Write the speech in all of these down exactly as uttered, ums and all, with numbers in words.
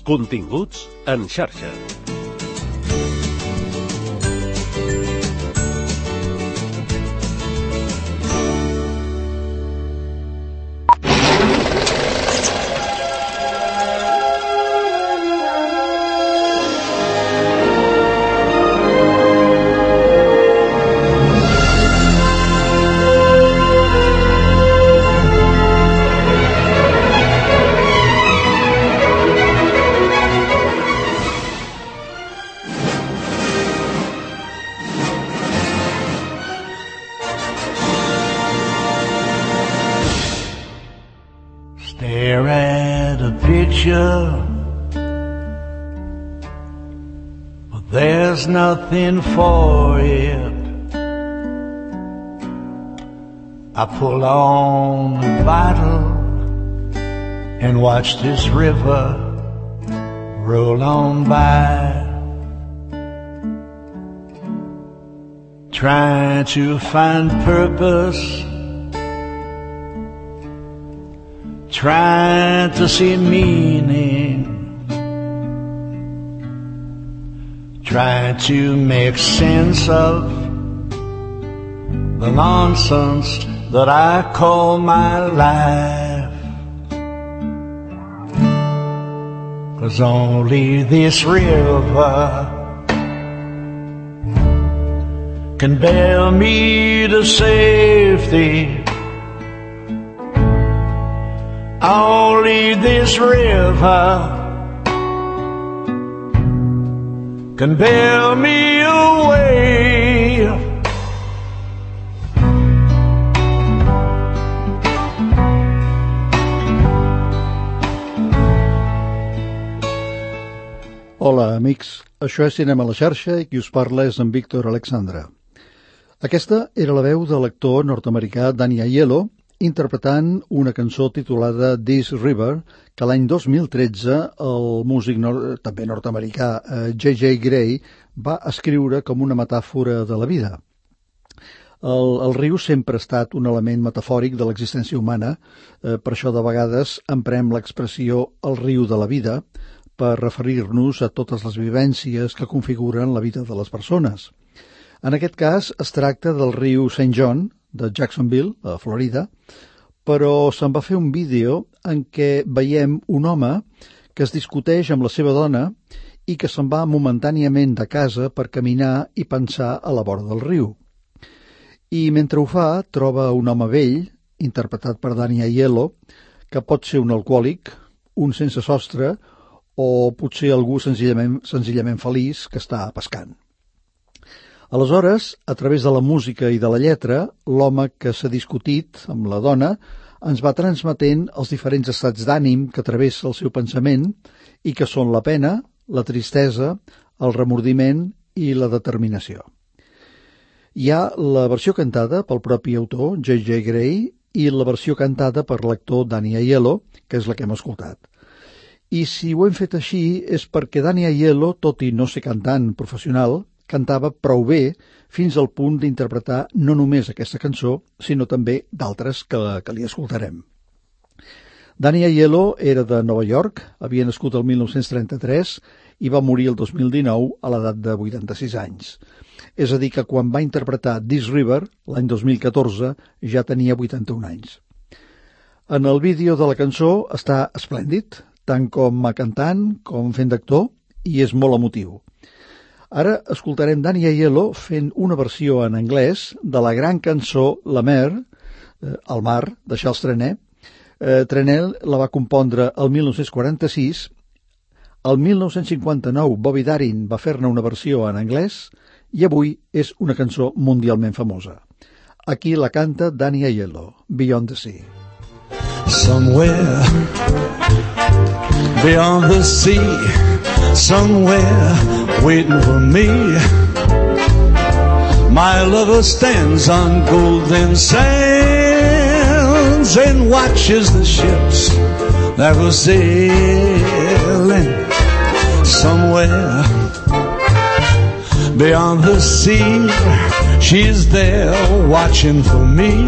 Continguts en xarxa. Stare at a picture, but there's nothing for it. I pull on the bottle and watch this river roll on by, trying to find purpose, trying to see meaning, trying to make sense of the nonsense that I call my life. 'Cause only this river can bear me to safety. Only this river can bear me away. Hola, amics. Això és Cinema a la xarxa i qui us parla és en Víctor Alexandra. Aquesta era la veu de l'actor nord-americà Danny Aiello interpretant una cançó titulada This River, que l'any dos mil tretze el músic nord, també nord-americà J J Gray va escriure com una metàfora de la vida. El, el riu sempre ha estat un element metafòric de l'existència humana, eh, per això de vegades emprem l'expressió el riu de la vida per referir-nos a totes les vivències que configuren la vida de les persones. En aquest cas es tracta del riu Saint John, de Jacksonville, a Florida, però se'n va fer un vídeo en què veiem un home que es discuteix amb la seva dona i que se'n va momentàniament de casa per caminar i pensar a la vora del riu. I mentre ho fa, troba un home vell, interpretat per Danny Aiello, que pot ser un alcohòlic, un sense sostre o potser algú senzillament, senzillament feliç que està pescant. Aleshores, a través de la música i de la lletra, l'home que s'ha discutit amb la dona ens va transmetent els diferents estats d'ànim que travessa el seu pensament i que són la pena, la tristesa, el remordiment i la determinació. Hi ha la versió cantada pel propi autor, J J Gray, i la versió cantada per l'actor Danny Aiello, que és la que hem escoltat. I si ho hem fet així és perquè Danny Aiello, tot i no ser cantant professional, cantava prou bé fins al punt d'interpretar no només aquesta cançó, sinó també d'altres que, que li escoltarem. Danny Aiello era de Nova York, havia nascut el mil nou-cents trenta-tres i va morir el dos mil dinou a l'edat de vuitanta-sis anys. És a dir, que quan va interpretar This River, l'any dos mil catorze, ja tenia vuitanta-un anys. En el vídeo de la cançó està esplèndid, tant com a cantant com fent d'actor, i és molt emotiu. Ara escoltarem Danny Aiello fent una versió en anglès de la gran cançó La Mer, eh, el mar, de Charles Trenet. Eh, Trenet la va compondre el mil nou-cents quaranta-sis. El mil nou-cents cinquanta-nou Bobby Darin va fer-ne una versió en anglès i avui és una cançó mundialment famosa. Aquí la canta Danny Aiello, Beyond the Sea. Somewhere beyond the sea, somewhere waiting for me, my lover stands on golden sands and watches the ships that go sailing. Somewhere beyond the sea, she's there watching for me.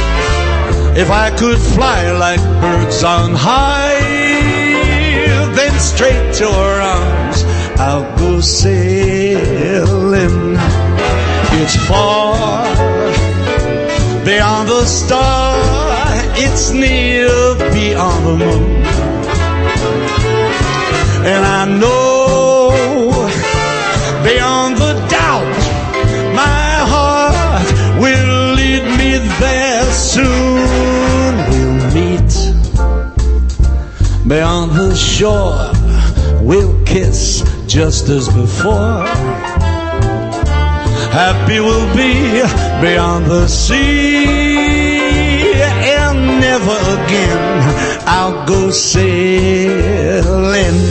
If I could fly like birds on high, then straight to her arms, I'll go sailing. It's far beyond the star, it's near beyond the moon. And I know beyond the doubt my heart will lead me there soon. We'll meet beyond the shore, we'll kiss just as before. Happy we'll be beyond the sea, and never again I'll go sailing.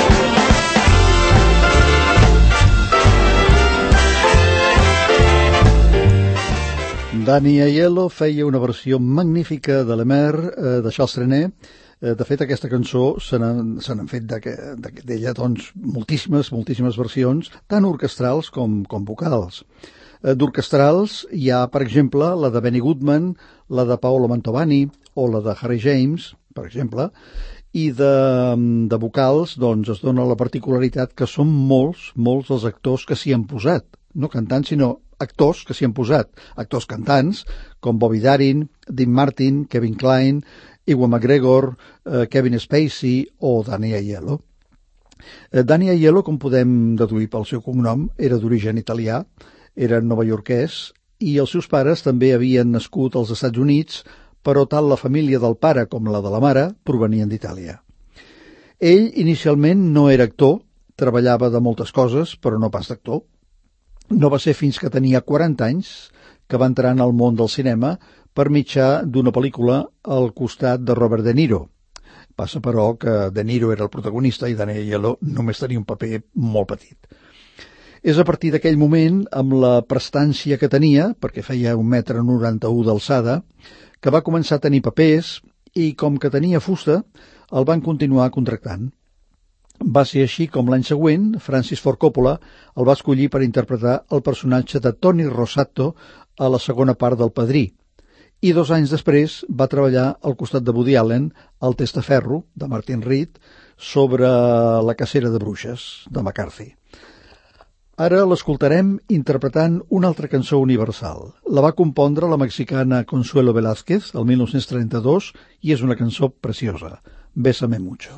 Danny Aiello feia una versió magnífica de La Mer, eh, de Charles Trenet. Eh, de fet, aquesta cançó se n'han, se n'han fet d'ella doncs, moltíssimes, moltíssimes versions, tant orquestrals com, com vocals. Eh, D'orquestrals hi ha, per exemple, la de Benny Goodman, la de Paolo Mantovani o la de Harry James, per exemple, i de, de vocals doncs, es dona la particularitat que són molts, molts els actors que s'hi han posat, no cantants, sinó actors que s'hi han posat, actors cantants, com Bobby Darin, Dean Martin, Kevin Kline, Ewan McGregor, eh, Kevin Spacey o Danny Aiello. Eh, Danny Aiello, com podem deduir pel seu cognom, era d'origen italià, era novaiorquès, i els seus pares també havien nascut als Estats Units, però tant la família del pare com la de la mare provenien d'Itàlia. Ell inicialment no era actor, treballava de moltes coses, però no pas d'actor. No va ser fins que tenia quaranta anys que va entrar en el món del cinema per mitjà d'una pel·lícula al costat de Robert De Niro. Passa, però, que De Niro era el protagonista i Danny Aiello només tenia un paper molt petit. És a partir d'aquell moment, amb la prestància que tenia, perquè feia un metre noranta-u d'alçada, que va començar a tenir papers i, com que tenia fusta, el van continuar contractant. Va ser així com l'any següent, Francis Ford Coppola el va escollir per interpretar el personatge de Tony Rosato a la segona part del Padrí, i dos anys després va treballar al costat de Woody Allen al Testaferro, de Martin Reed, sobre la cacera de bruixes, de McCarthy. Ara l'escoltarem interpretant una altra cançó universal. La va compondre la mexicana Consuelo Velázquez el mil nou-cents trenta-dos i és una cançó preciosa, Bésame mucho.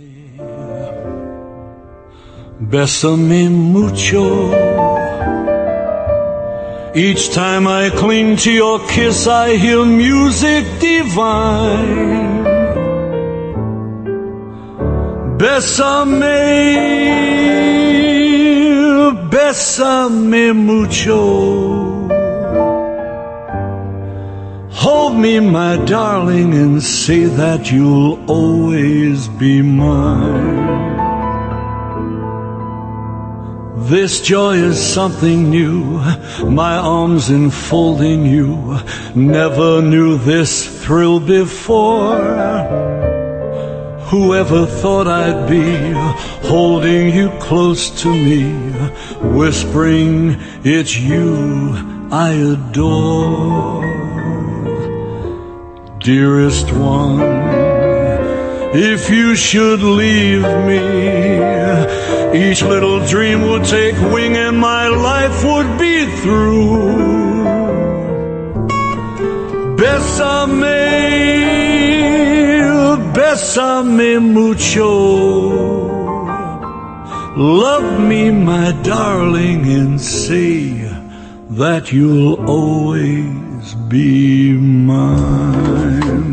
Bésame mucho. Each time I cling to your kiss, I hear music divine. Bésame, bésame mucho. Hold me, my darling, and say that you'll always be mine. This joy is something new, my arms enfolding you. Never knew this thrill before. Whoever thought I'd be holding you close to me, whispering it's you I adore. Dearest one, if you should leave me, each little dream would take wing and my life would be through. Bésame, bésame mucho. Love me, my darling, and say that you'll always be mine.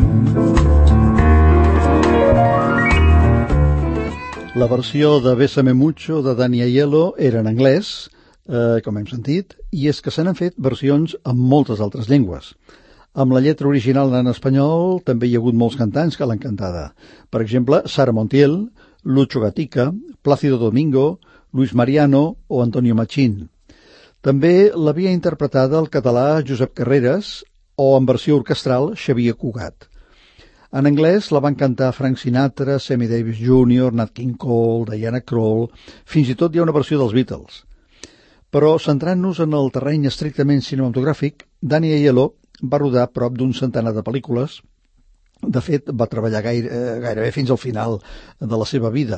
La versió de Bésame Mucho de Danny Aiello era en anglès, eh, com hem sentit, i és que se n'han fet versions en moltes altres llengües. Amb la lletra original en espanyol també hi ha hagut molts cantants que l'han cantada. Per exemple, Sara Montiel, Lucho Gatica, Plácido Domingo, Luis Mariano o Antonio Machín. També l'havia interpretada el català Josep Carreras o en versió orquestral Xavier Cugat. En anglès la van cantar Frank Sinatra, Sammy Davis júnior, Nat King Cole, Diana Krall, fins i tot hi ha una versió dels Beatles. Però centrant-nos en el terreny estrictament cinematogràfic, Danny Aiello va rodar prop d'un centenar de pel·lícules. De fet, va treballar gaire, gairebé fins al final de la seva vida.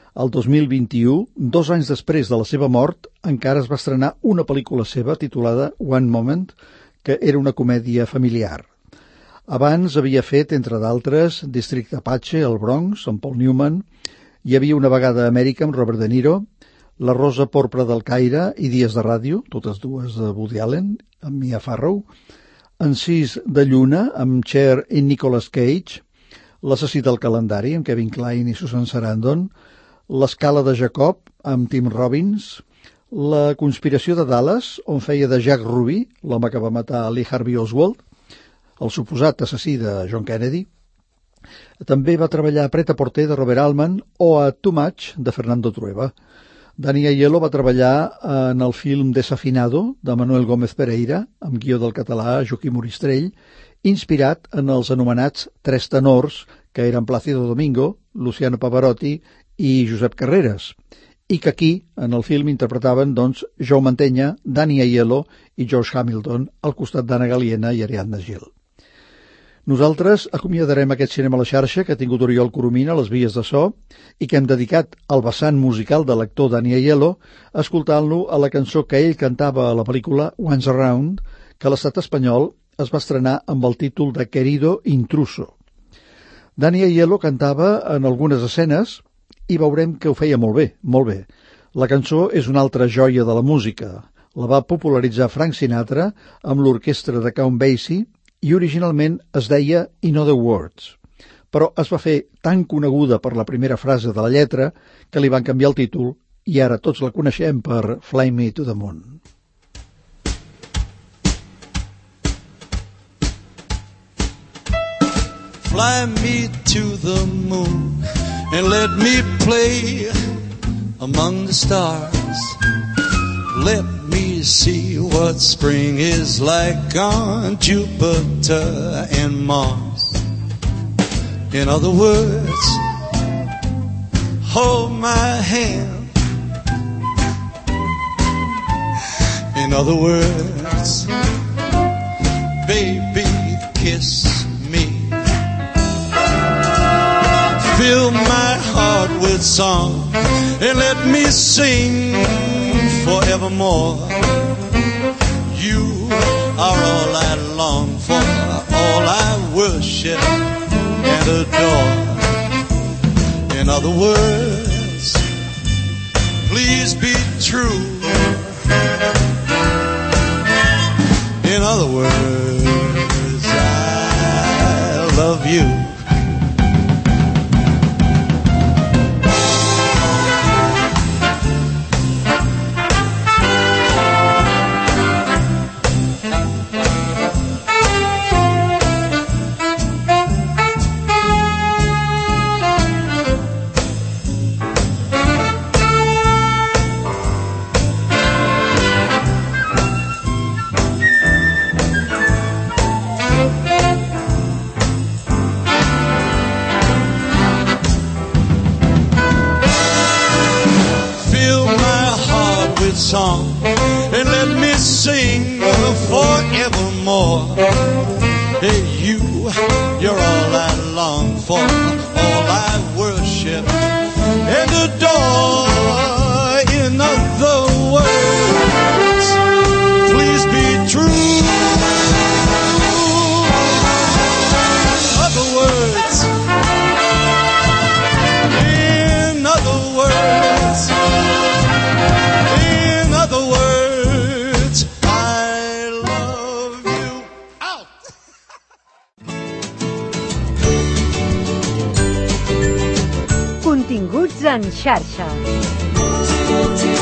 El dos mil vint-i-u, dos anys després de la seva mort, encara es va estrenar una pel·lícula seva titulada One Moment, que era una comèdia familiar. Abans havia fet, entre d'altres, Districte Apache, el Bronx, amb Paul Newman, Hi havia una vegada a Amèrica amb Robert De Niro, La rosa porpra del Caire i Dies de ràdio, totes dues de Woody Allen, amb Mia Farrow, Encís de lluna, amb Cher i Nicolas Cage, L'assassí del calendari, amb Kevin Kline i Susan Sarandon, L'escala de Jacob, amb Tim Robbins, La conspiració de Dallas, on feia de Jack Ruby, l'home que va matar Lee Harvey Oswald, el suposat assassí de John Kennedy. També va treballar a Pret-a-Porter de Robert Altman o a Too Much de Fernando Trueba. Dani Aiello va treballar en el film Desafinado de Manuel Gómez Pereira, amb guió del català Joaquim Oristrell, inspirat en els anomenats Tres tenors, que eren Plácido Domingo, Luciano Pavarotti i Josep Carreras, i que aquí, en el film, interpretaven doncs, Joe Mantegna, Dani Aiello i George Hamilton, al costat d'Anna Galiena i Ariadna Gil. Nosaltres acomiadarem aquest cinema a la xarxa que ha tingut Oriol Coromina a les vies de so i que hem dedicat al vessant musical de l'actor Dani Aiello, escoltant-lo a la cançó que ell cantava a la pel·lícula Once Around, que a l'estat espanyol es va estrenar amb el títol de Querido Intruso. Dani Aiello cantava en algunes escenes i veurem que ho feia molt bé, molt bé. La cançó és una altra joia de la música. La va popularitzar Frank Sinatra amb l'orquestra de Count Basie i originalment es deia In Other Words, però es va fer tan coneguda per la primera frase de la lletra que li van canviar el títol i ara tots la coneixem per Fly Me to the Moon. Fly me to the moon and let me play among the stars. Let me see what spring is like on Jupiter and Mars. In other words, hold my hand. In other words, baby, kiss me. Fill my heart with song and let me sing forevermore. You are all I long for, all I worship and adore. In other words, please be true. In other words, I love you. Song and let me sing forevermore. Hey, you, you're all I long for, all I worship and adore. In other words, please be true. In other words, in other words, in other words, I love you. Out! Continguts en xarxa.